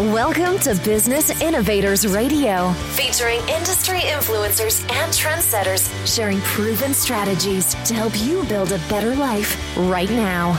Welcome to Business Innovators Radio, featuring industry influencers and trendsetters sharing proven strategies to help you build a better life right now.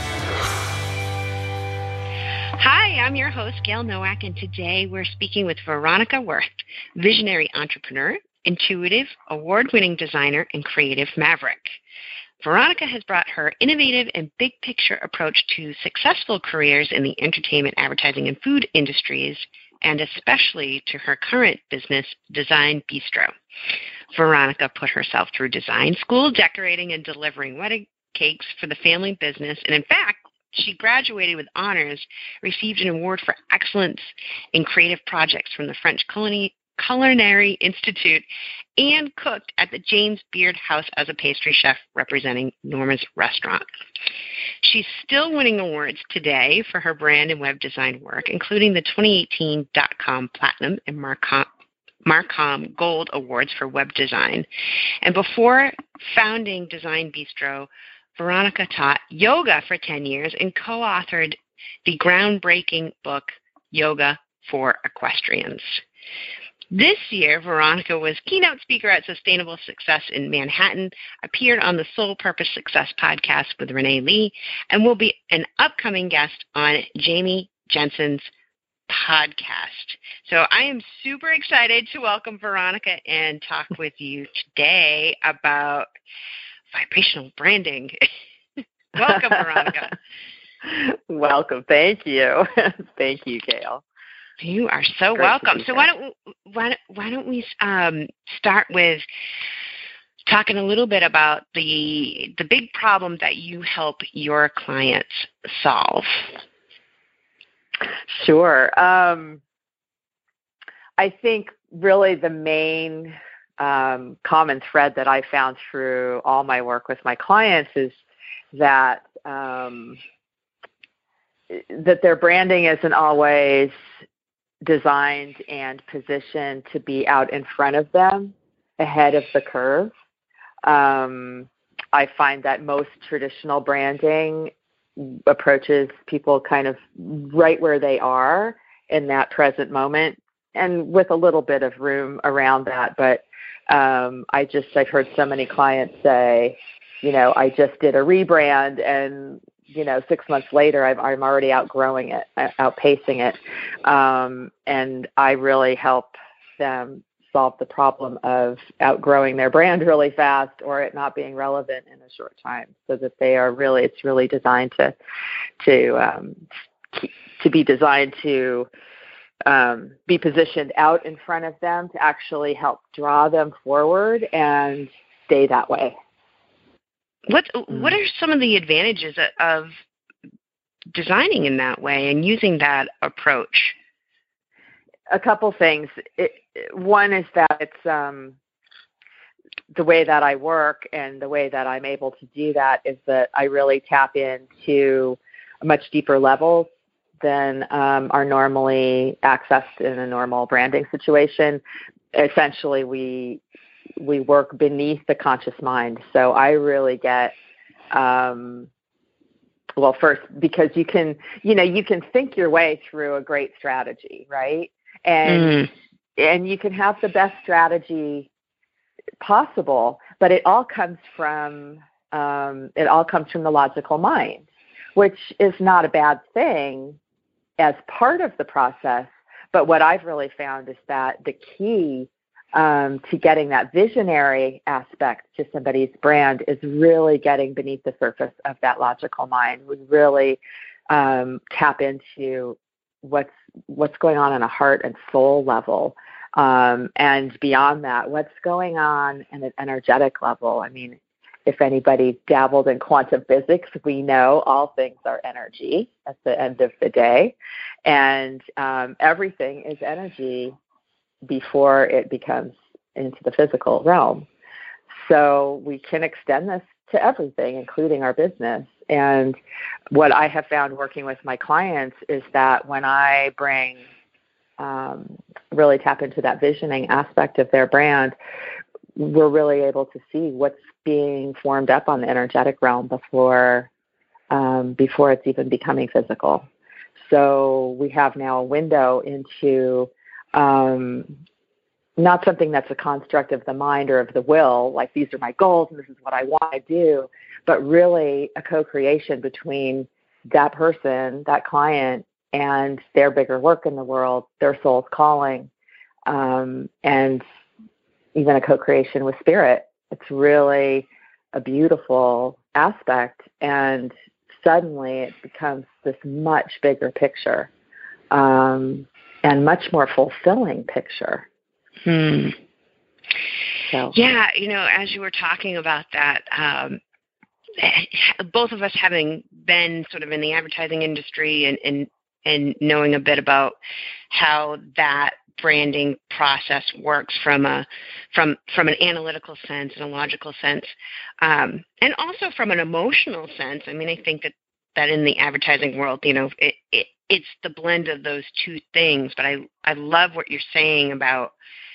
Hi, I'm your host, Gail Nowak, and today we're speaking with Veronica Wirth, visionary entrepreneur, intuitive, award-winning designer, and creative maverick. Veronica has brought her innovative and big-picture approach to successful careers in the entertainment, advertising, and food industries, and especially to her current business, Design Bistro. Veronica put herself through design school, decorating and delivering wedding cakes for the family business, and in fact, she graduated with honors, received an award for excellence in creative projects from the French Culinary Institute, and cooked at the James Beard House as a pastry chef representing Norma's Restaurant. She's still winning awards today for her brand and web design work, including the 2018 .com Platinum and Marcom Gold Awards for web design. And before founding Design Bistro, Veronica taught yoga for 10 years and co-authored the groundbreaking book, Yoga for Equestrians. This year, Veronica was keynote speaker at Sustainable Success in Manhattan, appeared on the Soul Purpose Success podcast with Renee Lee, and will be an upcoming guest on Jamie Jensen's podcast. So I am super excited to welcome Veronica and talk with you today about vibrational branding. Welcome, Veronica. Welcome. Thank you. Thank you, Gail. You are so welcome. So why don't we start with talking a little bit about the big problem that you help your clients solve? Sure. I think really the main common thread that I found through all my work with my clients is that that their branding isn't always designed and positioned to be out in front of them, ahead of the curve. I find that most traditional branding approaches people kind of right where they are in that present moment, and with a little bit of room around that. But I've heard so many clients say, I just did a rebrand, and 6 months later, I'm already outgrowing it, outpacing it. And I really help them solve the problem of outgrowing their brand really fast, or it not being relevant in a short time, so that it's really designed to be designed to be positioned out in front of them to actually help draw them forward and stay that way. What are some of the advantages of designing in that way and using that approach? A couple things. One is that it's the way that I work, and the way that I'm able to do that is that I really tap into a much deeper levels than are normally accessed in a normal branding situation. Essentially, we work beneath the conscious mind. So I really get, first, because you can think your way through a great strategy, right? And you can have the best strategy possible, but it all comes from the logical mind, which is not a bad thing as part of the process. But what I've really found is that the key to getting that visionary aspect to somebody's brand is really getting beneath the surface of that logical mind. We really tap into what's going on a heart and soul level, and beyond that, what's going on at an energetic level. I mean, if anybody dabbled in quantum physics, we know all things are energy at the end of the day, and everything is energy before it becomes into the physical realm. So we can extend this to everything, including our business. And what I have found working with my clients is that when I bring really tap into that visioning aspect of their brand, we're really able to see what's being formed up on the energetic realm before it's even becoming physical. So we have now a window into not something that's a construct of the mind or of the will, like these are my goals and this is what I want to do, but really a co-creation between that person, that client, and their bigger work in the world, their soul's calling, and even a co-creation with spirit. It's really a beautiful aspect, and suddenly it becomes this much bigger picture, and much more fulfilling picture. So. Yeah, as you were talking about that, both of us having been sort of in the advertising industry and knowing a bit about how that branding process works from an analytical sense and a logical sense, and also from an emotional sense. I mean, I think that in the advertising world, it's the blend of those two things. But I love what you're saying about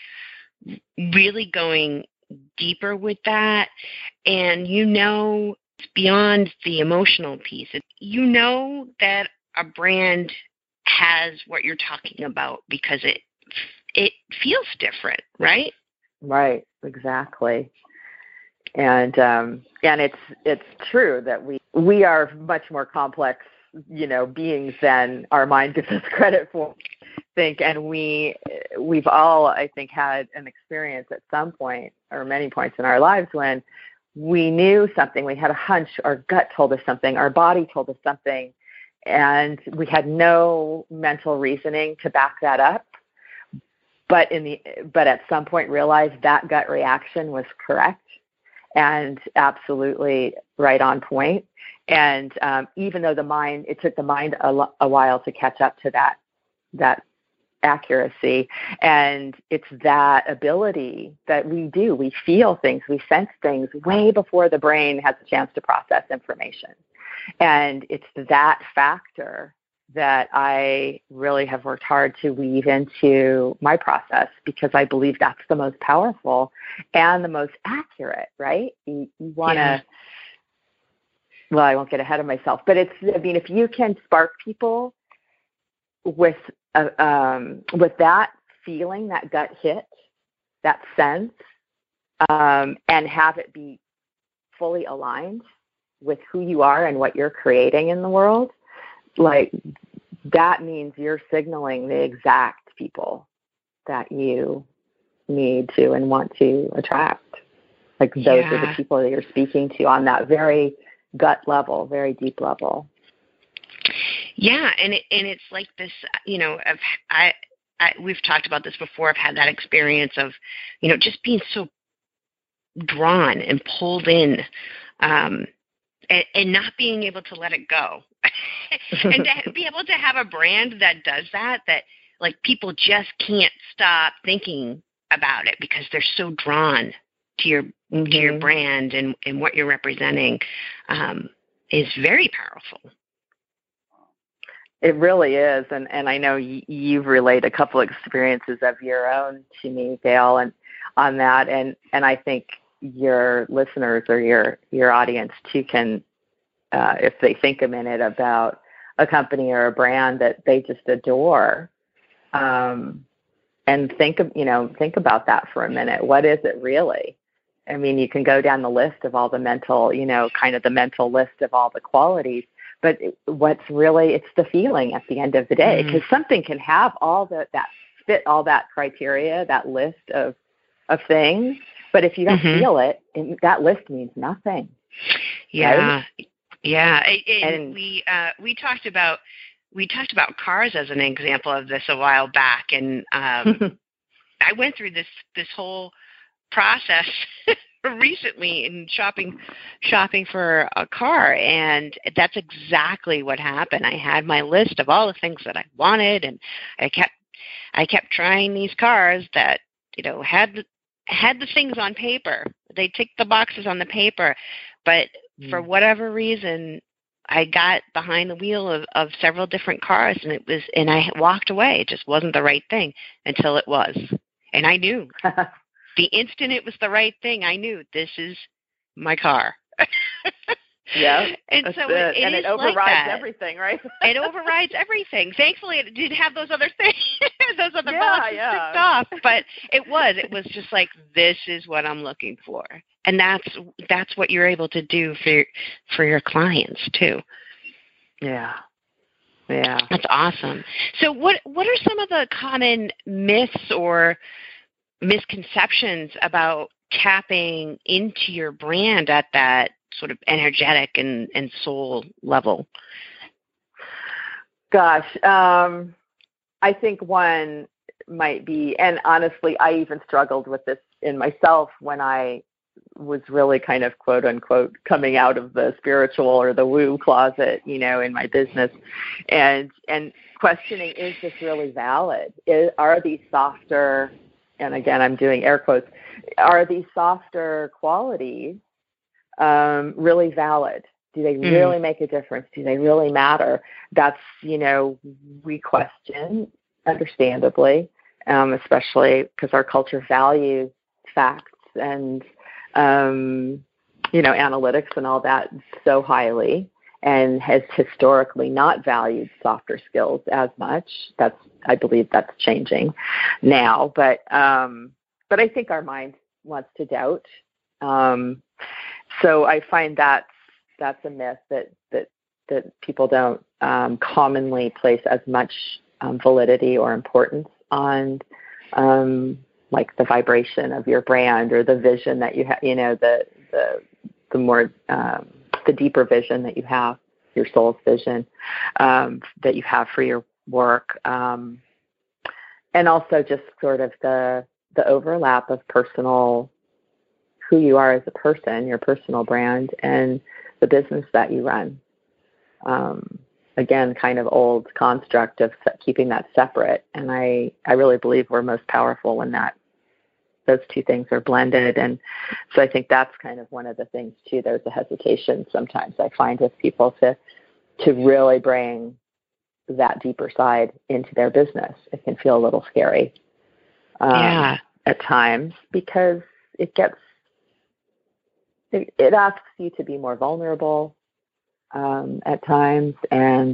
really going deeper with that, and it's beyond the emotional piece. That a brand has what you're talking about because it feels different, right? Right, exactly. And it's true that we are much more complex, beings than our mind gives us credit for. And we've all, I think, had an experience at some point or many points in our lives when we knew something, we had a hunch, our gut told us something, our body told us something, and we had no mental reasoning to back that up. But at some point realized that gut reaction was correct and absolutely right on point. And even though it took the mind a while to catch up to that accuracy, and it's that ability that we feel things, we sense things way before the brain has a chance to process information. And it's that factor that I really have worked hard to weave into my process, because I believe that's the most powerful and the most accurate, right? You want to, well, I won't get ahead of myself, but if you can spark people with that feeling, that gut hit, that sense, and have it be fully aligned with who you are and what you're creating in the world, like that means you're signaling the exact people that you need to and want to attract. Like those are the people that you're speaking to on that very gut level, very deep level. Yeah, and it's like this, we've talked about this before. I've had that experience of, just being so drawn and pulled in, and not being able to let it go. And to be able to have a brand that does that like people just can't stop thinking about it because they're so drawn to your brand and what you're representing, is very powerful. It really is, and I know you've relayed a couple experiences of your own to me, Gail, and on that, and I think your listeners or your audience too can, if they think a minute about a company or a brand that they just adore, and think about that for a minute. What is it really? I mean, you can go down the list of all the mental, kind of the mental list of all the qualities. But what's really, it's the feeling at the end of the day, because something can have all that fit all that criteria, that list of things. But if you don't feel it, that list means nothing. Yeah, right? Yeah. And we talked about cars as an example of this a while back, and I went through this whole process recently in shopping for a car, and that's exactly what happened. I had my list of all the things that I wanted, and I kept trying these cars that had the things on paper. They ticked the boxes on the paper, but for whatever reason, I got behind the wheel of several different cars, and I walked away. It just wasn't the right thing until it was, and I knew. The instant it was the right thing, I knew this is my car. Yeah. And that's so it. And it overrides like everything, right? It overrides everything. Thankfully, it did have those other things, those other boxes ticked Yeah. off. But it was just like, this is what I'm looking for, and that's what you're able to do for your clients too. Yeah. Yeah. That's awesome. So what are some of the common myths or misconceptions about tapping into your brand at that sort of energetic and soul level? Gosh, I think one might be, and honestly, I even struggled with this in myself when I was really kind of quote unquote coming out of the spiritual or the woo closet, in my business, and questioning, is this really valid? Are these softer, and again, I'm doing air quotes, are these softer qualities really valid? Do they really make a difference? Do they really matter? That's, we question, understandably, especially because our culture values facts and, analytics and all that so highly, and has historically not valued softer skills as much. I believe that's changing now, but I think our mind wants to doubt. So I find that's a myth that people don't commonly place as much validity or importance on, like the vibration of your brand or the vision that you have, the more the deeper vision that you have, your soul's vision that you have for your work, and also just sort of the overlap of personal, who you are as a person, your personal brand, and the business that you run. Again, kind of old construct of keeping that separate. And I really believe we're most powerful when those two things are blended. And so I think that's kind of one of the things too. There's a hesitation sometimes I find with people to really bring that deeper side into their business. It can feel a little scary at times, because it asks you to be more vulnerable at times, and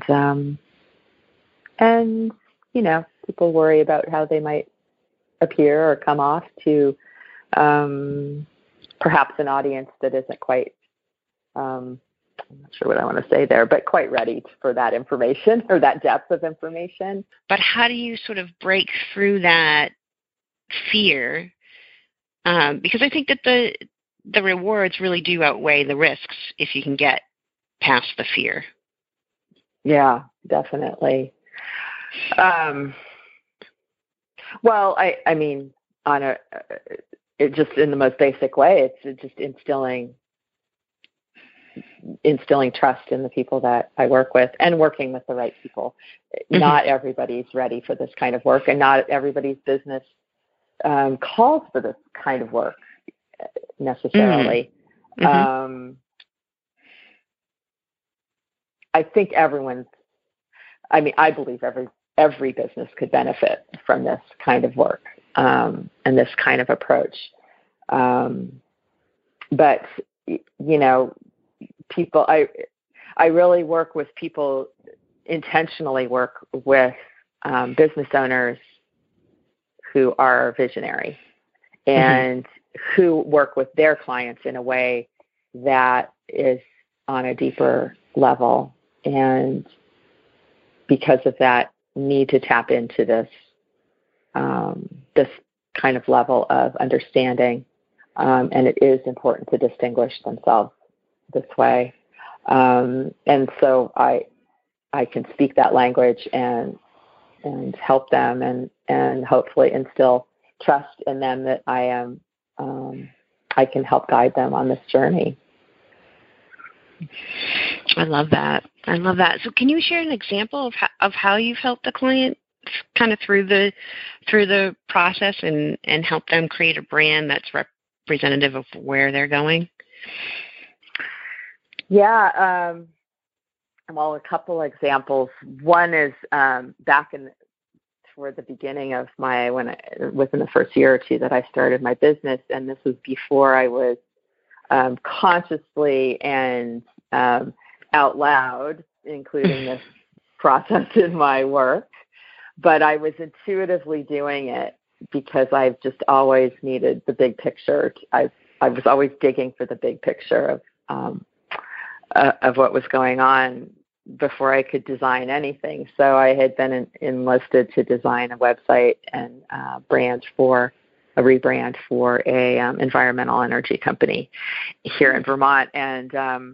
people worry about how they might appear or come off to perhaps an audience that isn't quite, I'm not sure what I want to say there, but quite ready for that information or that depth of information. But how do you sort of break through that fear? Because I think that the rewards really do outweigh the risks if you can get past the fear. Yeah, definitely. Well, I mean, it just in the most basic way, it's just instilling trust in the people that I work with, and working with the right people. Mm-hmm. Not everybody's ready for this kind of work, and not everybody's business calls for this kind of work necessarily. Mm-hmm. I think I believe every business could benefit from this kind of work and this kind of approach. But people, I really work with people, intentionally work with business owners who are visionary and who work with their clients in a way that is on a deeper level, and because of that, need to tap into this kind of level of understanding, and it is important to distinguish themselves this way. And so I can speak that language and help them and hopefully instill trust in them that I can help guide them on this journey. I love that. So can you share an example of how you've helped the client kind of through the process and help them create a brand that's representative of where they're going? Yeah. Well, a couple examples. One is back toward the beginning of within the first year or two that I started my business, and this was before I was consciously and out loud, including this process in my work. But I was intuitively doing it because I've just always needed the big picture. I was always digging for the big picture of what was going on before I could design anything. So I had been enlisted to design a website and a rebrand for a environmental energy company here in Vermont, and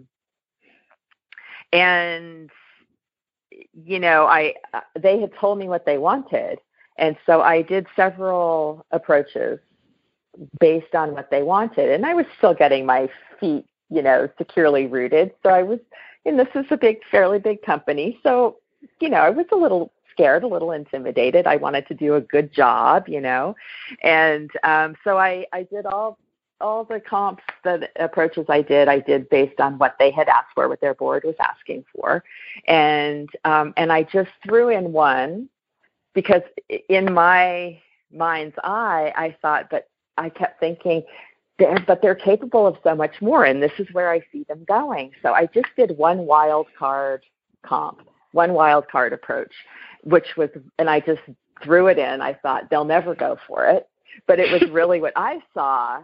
you know, they had told me what they wanted, and so I did several approaches based on what they wanted, and I was still getting my feet, you know, securely rooted. So I was, and this is a fairly big company, so you know, I was a little scared, a little intimidated. I wanted to do a good job, you know, and so I did all the comps, the approaches I did based on what they had asked for, what their board was asking for, and I just threw in one because in my mind's eye, I thought, but I kept thinking, they're capable of so much more, and this is where I see them going. So I just did one wild card comp, one wild card approach, which was, and I just threw it in. I thought they'll never go for it, but it was really what I saw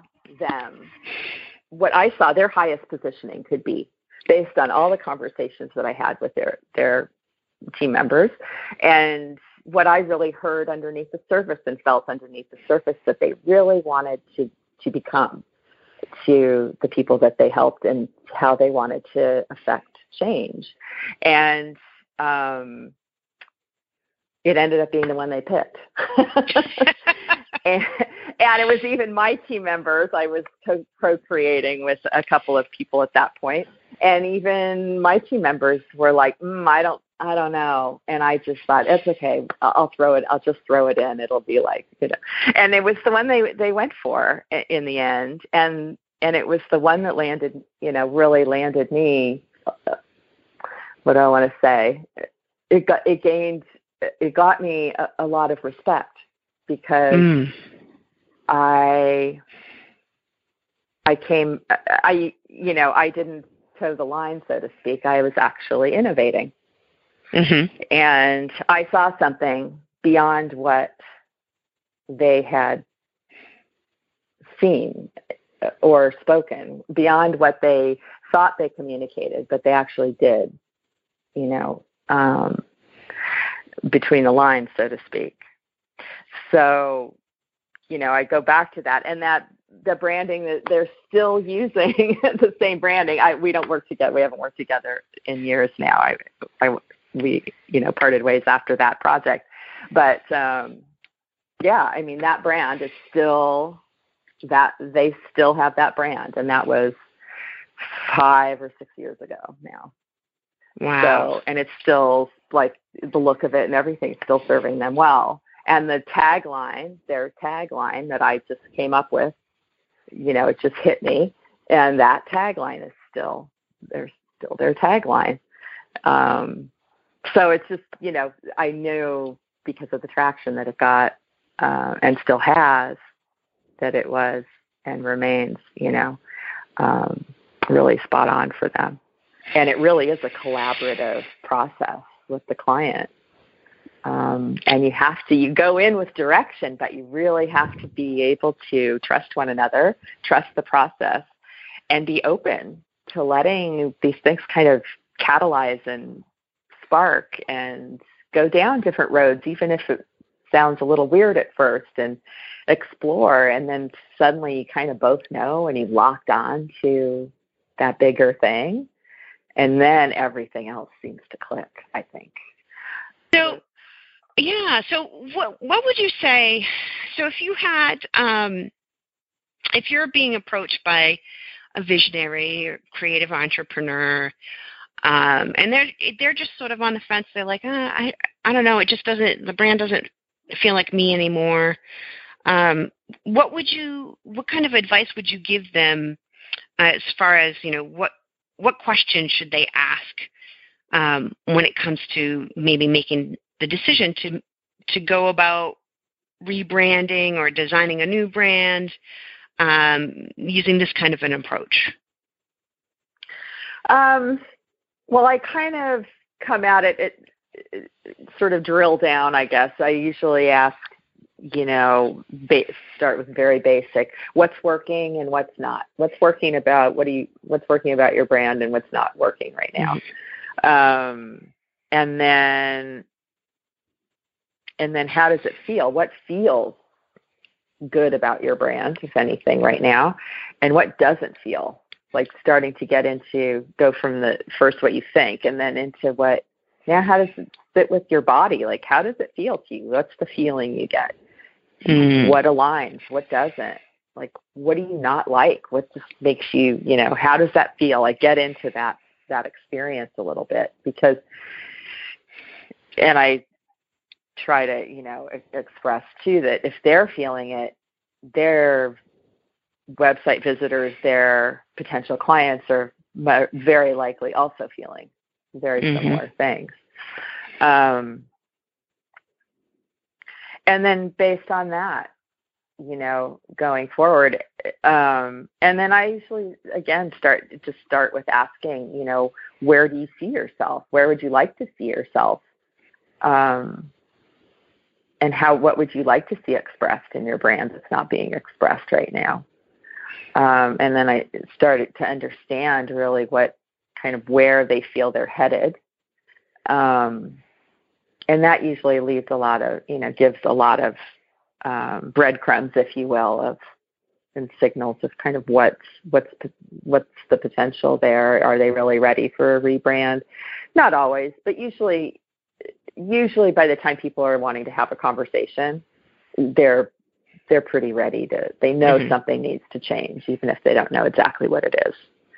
their highest positioning could be based on all the conversations that I had with their team members and what I really heard underneath the surface and felt underneath the surface that they really wanted to become to the people that they helped and how they wanted to affect change. And it ended up being the one they picked. and it was even my team members. I was co-creating with a couple of people at that point. And even my team members were like, I don't know. And I just thought, it's okay. I'll just throw it in. It'll be like, you know. And it was the one they went for in the end. And it was the one that landed, you know, really landed me. What do I want to say? It got me a lot of respect because I didn't toe the line, so to speak. I was actually innovating. Mm-hmm. And I saw something beyond what they had seen or spoken, beyond what they thought they communicated, but they actually did, you know, between the lines, so to speak. So, you know, I go back to that, and that the branding that they're still using the same branding. We don't work together. We haven't worked together in years now. We, you know, parted ways after that project. But, yeah, I mean, that brand is still that they still have that brand. And that was 5 or 6 years ago now. Wow. So, and it's still like the look of it and everything still serving them well. And the tagline, their tagline that I just came up with, you know, it just hit me. And that tagline is still their tagline. So it's just, you know, I knew because of the traction that it got and still has that it was and remains, you know, really spot on for them. And it really is a collaborative process with the client. And you go in with direction, but you really have to be able to trust one another, trust the process, and be open to letting these things kind of catalyze and spark and go down different roads, even if it sounds a little weird at first, and explore. And then suddenly you kind of both know and you've locked on to that bigger thing. And then everything else seems to click, I think. So, yeah. So what would you say? So if you had, if you're being approached by a visionary or creative entrepreneur, and they're just sort of on the fence, they're like, I don't know, the brand doesn't feel like me anymore. What kind of advice would you give them as far as, you know, what questions should they ask when it comes to maybe making the decision to go about rebranding or designing a new brand using this kind of an approach? Well, I kind of come at it sort of drill down, I guess. I usually ask, start with very basic. What's working and what's not? What's working about your brand and what's not working right now? Mm-hmm. And then how does it feel? What feels good about your brand, if anything, right now? And what doesn't feel? Like starting to go from the first what you think and then into how does it fit with your body? Like, how does it feel to you? What's the feeling you get? What aligns? What doesn't? Like, what do you not like? What just makes you, how does that feel? Like, get into that experience a little bit and I try to, express too that if they're feeling it, their website visitors, their potential clients are very likely also feeling very similar things. And then based on that, going forward, and then I usually, again, start with asking, where do you see yourself? Where would you like to see yourself? And what would you like to see expressed in your brand that's not being expressed right now? And then I started to understand really what kind of where they feel they're headed. And that usually leaves gives a lot of breadcrumbs, if you will, and signals of kind of what's the potential there. Are they really ready for a rebrand? Not always, but usually by the time people are wanting to have a conversation, they're pretty ready they know something needs to change, even if they don't know exactly what it is.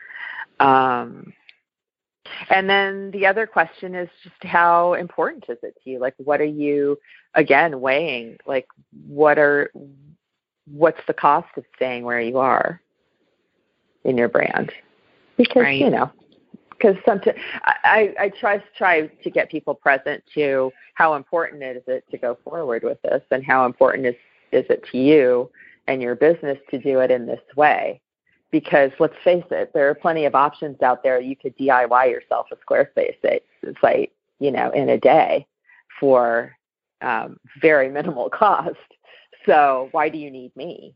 And then the other question is just how important is it to you? Like, what are you, again, weighing? Like, what's the cost of staying where you are in your brand? Because, because sometimes I try to get people present to how important is it to go forward with this, and how important is it to you and your business to do it in this way. Because let's face it, there are plenty of options out there. You could DIY yourself a Squarespace site, in a day for very minimal cost. So why do you need me?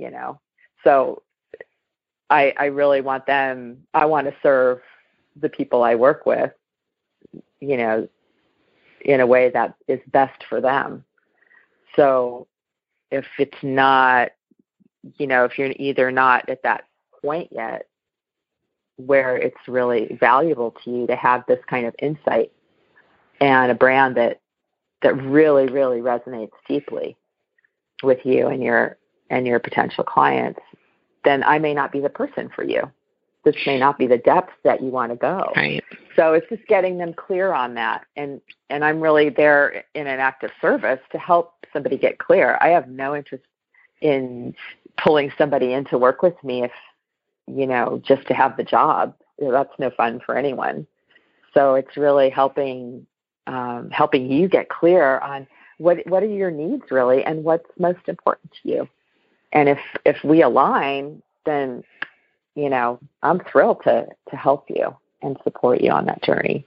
So I really want I want to serve the people I work with, in a way that is best for them. So if it's not, if you're either not at that point yet where it's really valuable to you to have this kind of insight and a brand that really, really resonates deeply with you and your potential clients, then I may not be the person for you. This may not be the depth that you want to go. Right. So it's just getting them clear on that. And I'm really there in an act of service to help somebody get clear. I have no interest in pulling somebody in to work with me if, just to have the job. That's no fun for anyone. So it's really helping you get clear on what are your needs really and what's most important to you. And if we align, then, I'm thrilled to help you and support you on that journey.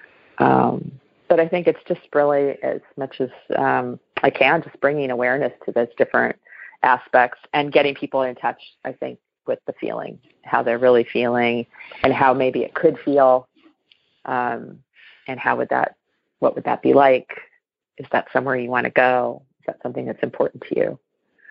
But I think it's just really, as much as I can, just bringing awareness to those different aspects and getting people in touch, I think, with the feeling, how they're really feeling and how maybe it could feel, and what would that be like? Is that somewhere you want to go? Is that something that's important to you?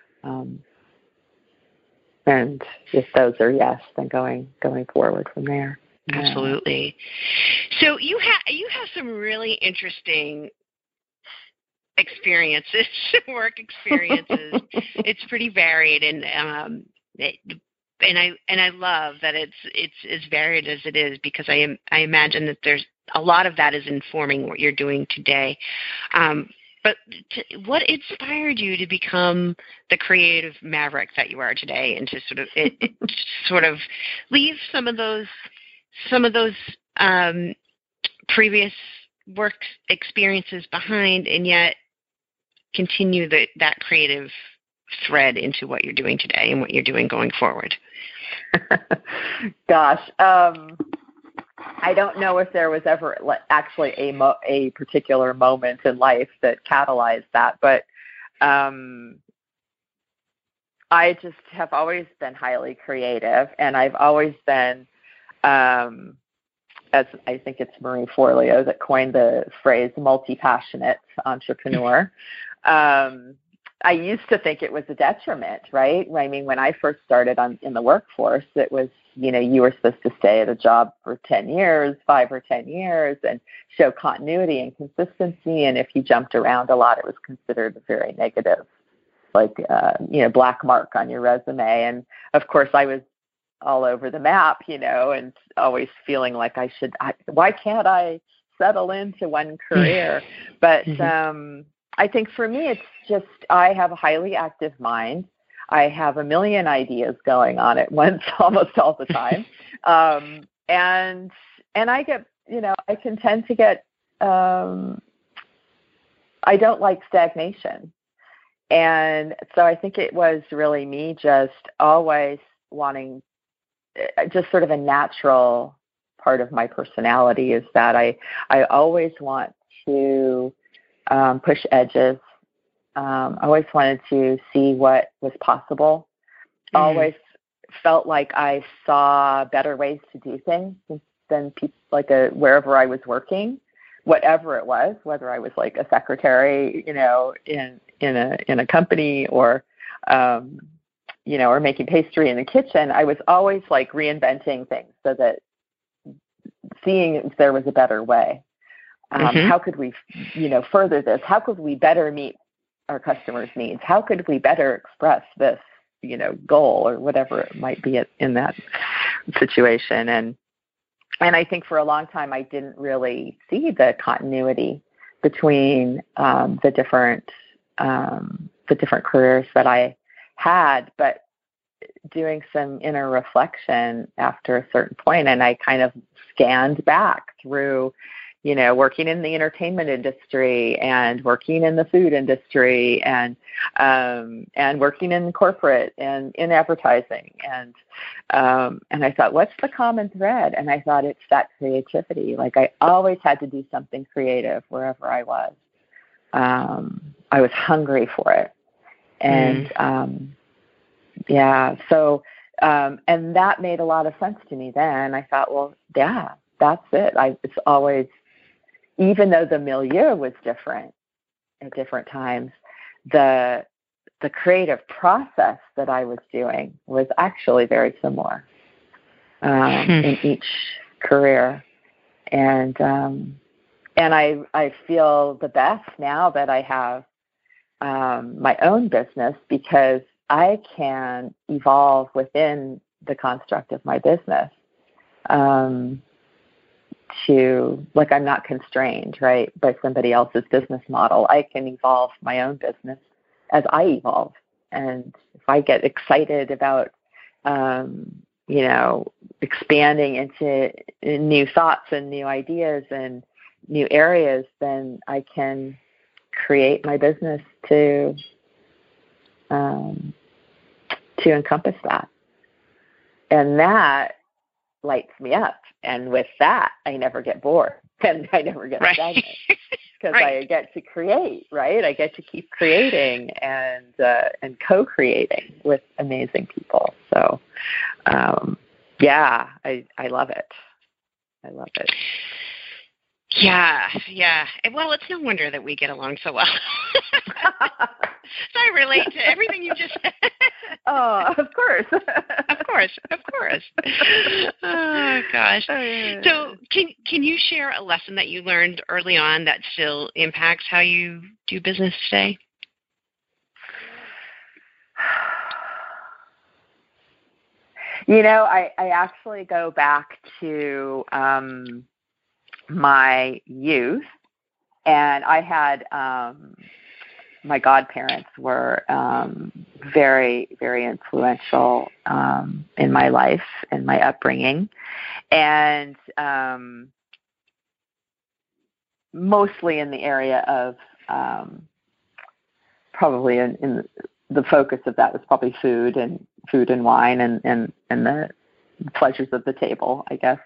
And if those are yes, then going forward from there. Absolutely. So you have some really interesting experiences, work experiences. It's pretty varied, and I love that it's as varied as it is, because I imagine that there's a lot of that is informing what you're doing today. But what inspired you to become the creative maverick that you are today, and to sort of leave some of those previous work experiences behind, and yet continue that creative thread into what you're doing today and what you're doing going forward? Gosh, I don't know if there was ever actually a particular moment in life that catalyzed that, but I just have always been highly creative, and I've always been, as I think it's Marie Forleo that coined the phrase multi-passionate entrepreneur. I used to think it was a detriment, right? I mean, when I first started in the workforce, it was, you were supposed to stay at a job for 10 years, 5 or 10 years, and show continuity and consistency. And if you jumped around a lot, it was considered a very negative, black mark on your resume. And of course, I was all over the map, and always feeling like why can't I settle into one career? But I think for me, it's just I have a highly active mind. I have a million ideas going on at once almost all the time. And I get, I can tend to get, I don't like stagnation. And so I think it was really me just always wanting, just sort of a natural part of my personality is that I always want to push edges. I always wanted to see what was possible. Always felt like I saw better ways to do things than people, wherever I was working, whatever it was, whether I was like a secretary, in a company or, or making pastry in the kitchen. I was always like reinventing things so that seeing if there was a better way. How could we, further this? How could we better meet our customers' needs? How could we better express this, goal or whatever it might be in that situation? And I think for a long time, I didn't really see the continuity between the different careers that I had, but doing some inner reflection after a certain point, and I kind of scanned back through, working in the entertainment industry and working in the food industry and working in corporate and in advertising. And I thought, what's the common thread? And I thought it's that creativity. Like I always had to do something creative wherever I was. I was hungry for it. And, and that made a lot of sense to me then. I thought, well, yeah, that's it. It's always, even though the milieu was different at different times, the creative process that I was doing was actually very similar in each career. And I feel the best now that I have my own business, because I can evolve within the construct of my business. I'm not constrained, right, by somebody else's business model. I can evolve my own business as I evolve. And if I get excited about, expanding into new thoughts and new ideas and new areas, then I can create my business to encompass that. And that lights me up. And with that, I never get bored and I never get stagnant because I get to create, right? I get to keep creating and co-creating with amazing people. So, I love it. I love it. Yeah. Well, it's no wonder that we get along so well. So I relate to everything you just said. Oh, of course. Of course. Oh, gosh. So can you share a lesson that you learned early on that still impacts how you do business today? I actually go back to my youth, and I had my godparents were very, very influential in my life and my upbringing, and mostly in the area of probably in the focus of that was probably food and wine and the pleasures of the table, I guess.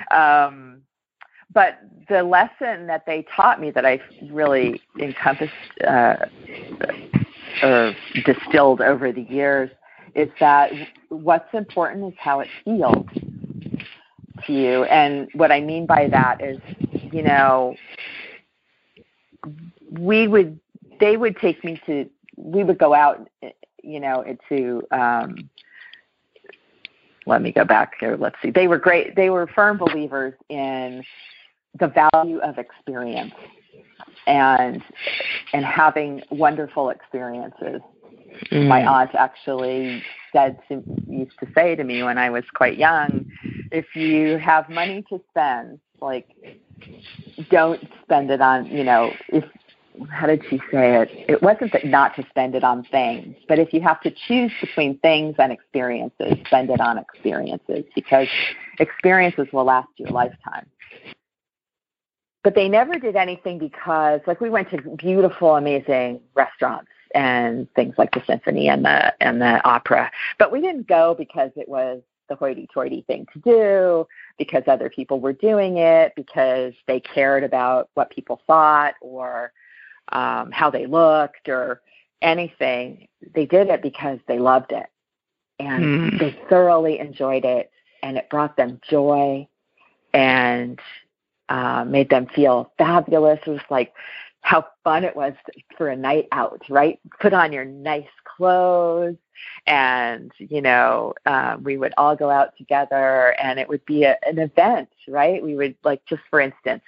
But the lesson that they taught me that I really encompassed or distilled over the years is that what's important is how it feels to you. And what I mean by that is, you know, we would go out, you know, to, let me go back here. Let's see. They were great. They were firm believers in the value of experience and having wonderful experiences. Mm. My aunt actually used to say to me when I was quite young, if you have money to spend, like, don't spend it on, you know, how did she say it? It wasn't that not to spend it on things, but if you have to choose between things and experiences, spend it on experiences, because experiences will last you a lifetime. But they never did anything because, like, we went to beautiful, amazing restaurants and things like the symphony and the opera, but we didn't go because it was the hoity-toity thing to do, because other people were doing it, because they cared about what people thought or how they looked or anything. They did it because they loved it and they thoroughly enjoyed it, and it brought them joy and made them feel fabulous. It was like how fun it was for a night out, right? Put on your nice clothes and, you know, we would all go out together and it would be an event, right? We would, like, just for instance,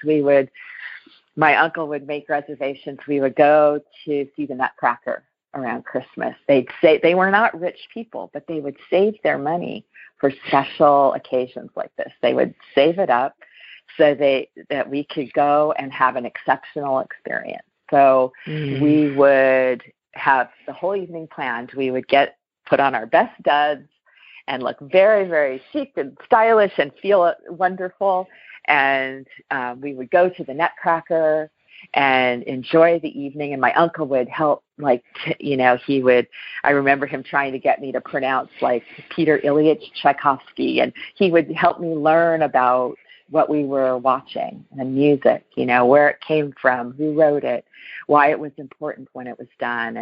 my uncle would make reservations. We would go to see the Nutcracker around Christmas. They'd say they were not rich people, but they would save their money for special occasions like this. They would save it up so that we could go and have an exceptional experience. So we would have the whole evening planned. We would put on our best duds and look very, very chic and stylish and feel wonderful. And we would go to the Nutcracker and enjoy the evening. And my uncle would help, like, you know, I remember him trying to get me to pronounce, like, Peter Ilyich Tchaikovsky. And he would help me learn about what we were watching and music, you know, where it came from, who wrote it, why it was important when it was done,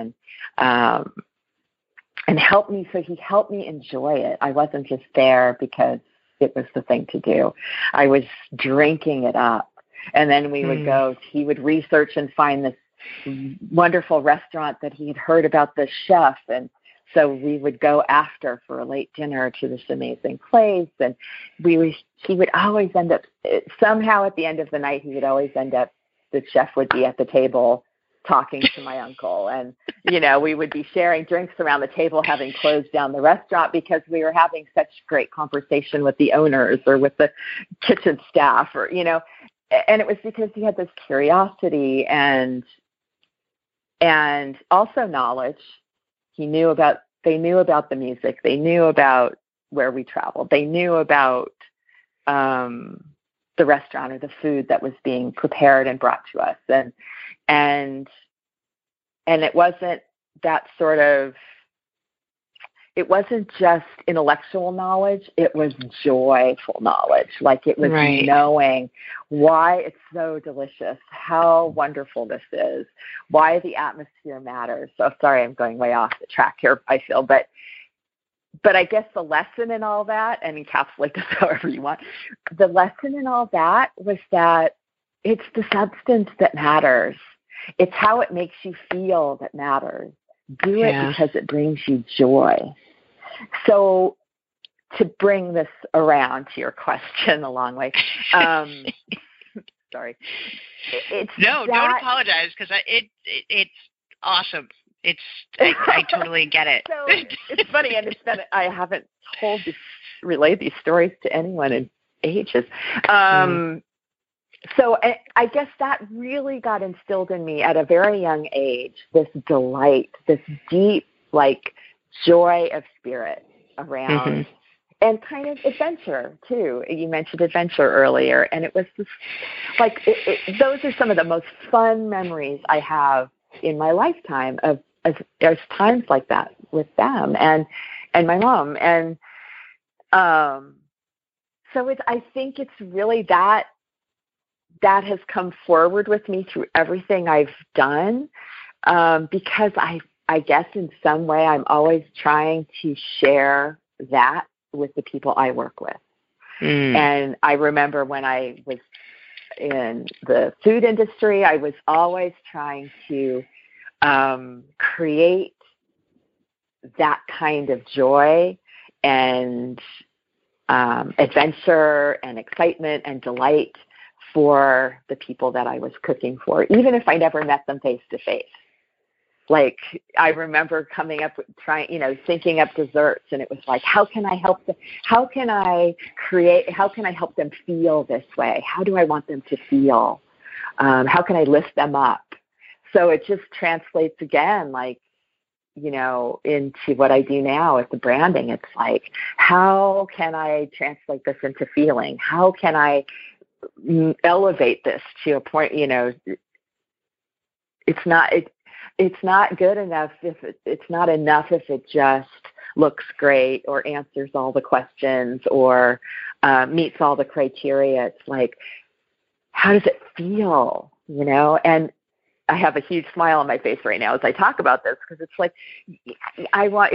and help me. So he helped me enjoy it. I wasn't just there because it was the thing to do. I was drinking it up. And then we would go, he would research and find this wonderful restaurant that he had heard about the chef. And so we would go after for a late dinner to this amazing place. And he would always end up, somehow at the end of the night, the chef would be at the table talking to my uncle. And, you know, we would be sharing drinks around the table, having closed down the restaurant because we were having such great conversation with the owners or with the kitchen staff, or, you know, and it was because he had this curiosity and also knowledge. They knew about the music. They knew about where we traveled. They knew about the restaurant or the food that was being prepared and brought to us. And it wasn't that sort of, it wasn't just intellectual knowledge. It was joyful knowledge. Like, it was knowing why it's so delicious, how wonderful this is, why the atmosphere matters. So sorry, I'm going way off the track here, I feel, but I guess the lesson in all that, and encapsulate this however you want, the lesson in all that was that it's the substance that matters. It's how it makes you feel that matters. Do it because it brings you joy. So to bring this around to your question a long way, sorry. Don't apologize, because it's awesome. I totally get it. So it's funny, and I haven't relayed these stories to anyone in ages. So I guess that really got instilled in me at a very young age, this delight, this deep, like, joy of spirit around, and kind of adventure, too. You mentioned adventure earlier, and it was just, like, those are some of the most fun memories I have in my lifetime of times like that with them and my mom. And So I think it's really that has come forward with me through everything I've done, because I guess in some way I'm always trying to share that with the people I work with. And I remember when I was in the food industry, I was always trying to create that kind of joy and adventure and excitement and delight for the people that I was cooking for, even if I never met them face to face. Like, I remember coming up with thinking up desserts, and it was like, how can I help them? How can I help them feel this way? How do I want them to feel? How can I lift them up? So it just translates again, like, into what I do now with the branding. It's like, how can I translate this into feeling? How can I elevate this to a point? It's not good enough it's not enough if it just looks great or answers all the questions or meets all the criteria. It's like, how does it feel? And I have a huge smile on my face right now as I talk about this, because it's like, I want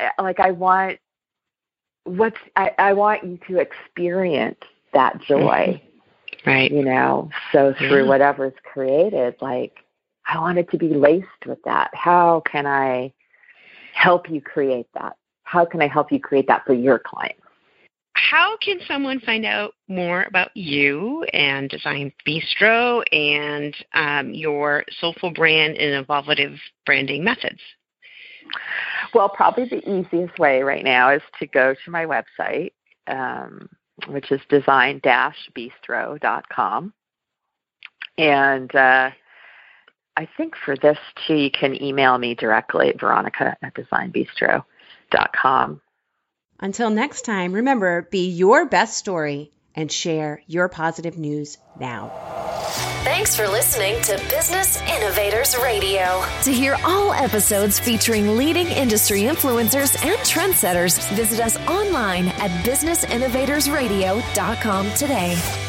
you to experience that joy, right? So through whatever's created, like, I want it to be laced with that. How can I help you create that? How can I help you create that for your clients? How can someone find out more about you and Design Bistro and your soulful brand and evocative branding methods? Well, probably the easiest way right now is to go to my website, which is design-bistro.com. And I think for this too, you can email me directly at veronica@designbistro.com. Until next time, remember, be your best story and share your positive news now. Thanks for listening to Business Innovators Radio. To hear all episodes featuring leading industry influencers and trendsetters, visit us online at businessinnovatorsradio.com today.